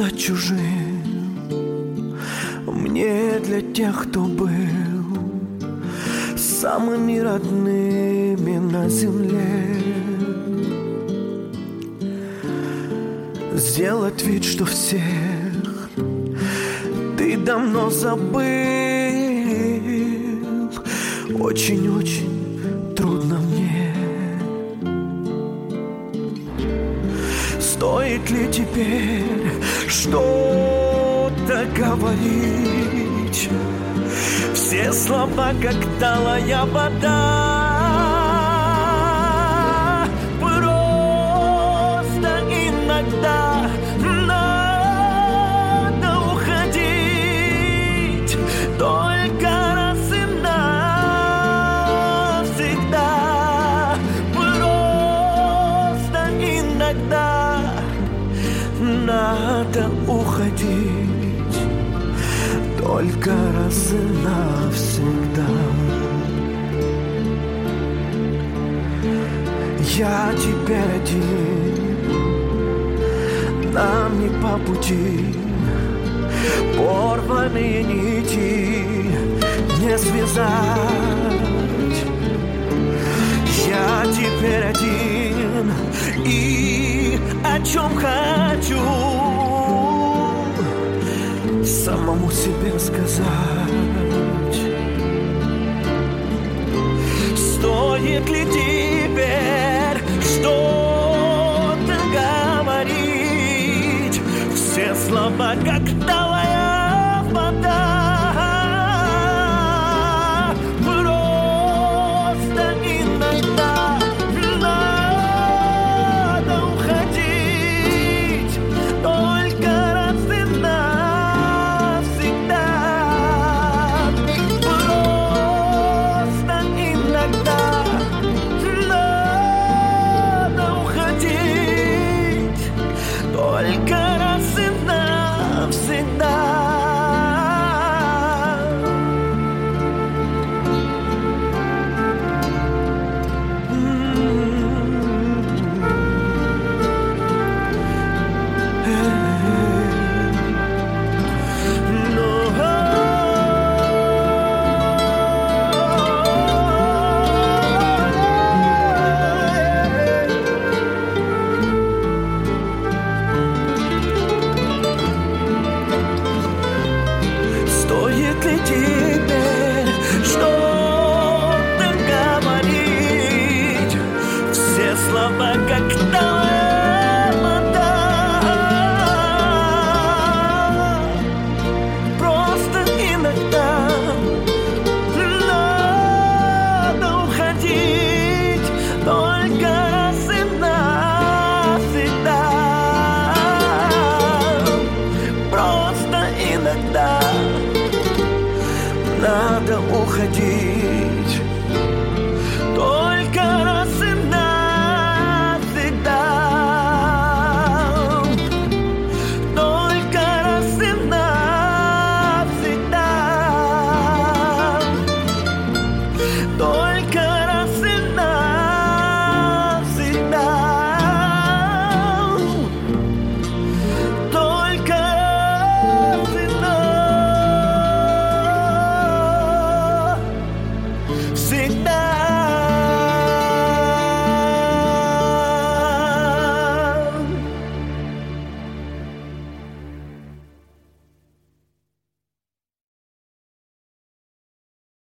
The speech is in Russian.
стать чужим мне для тех, кто был самыми родными на земле. Сделать вид, что всех ты давно забыл, очень-очень трудно мне. Стоит ли теперь что-то говорить? Все слова, как талая вода. Просто иногда надо уходить, только раз и навсегда. Просто иногда надо уходить, только раз и навсегда. Я теперь один, нам не по пути, порванные нити не связать. Я теперь один, и о чем хочу самому себе сказать. Стоит ли теперь что-то говорить? Все слова как талая